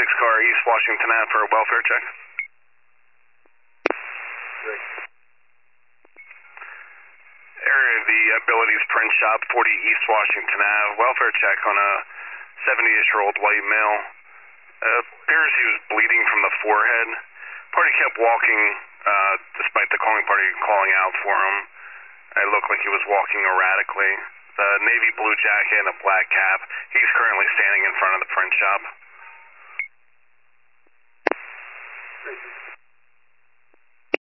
car, East Washington Ave for a welfare check. Great. Area of the Abilities Print Shop, 40 East Washington Ave. Welfare check on a 70-ish-year-old white male. Appears he was bleeding from the forehead. Party kept walking, despite the calling party calling out for him. It looked like he was walking erratically. The navy blue jacket and a black cap. He's currently standing in front of the print shop.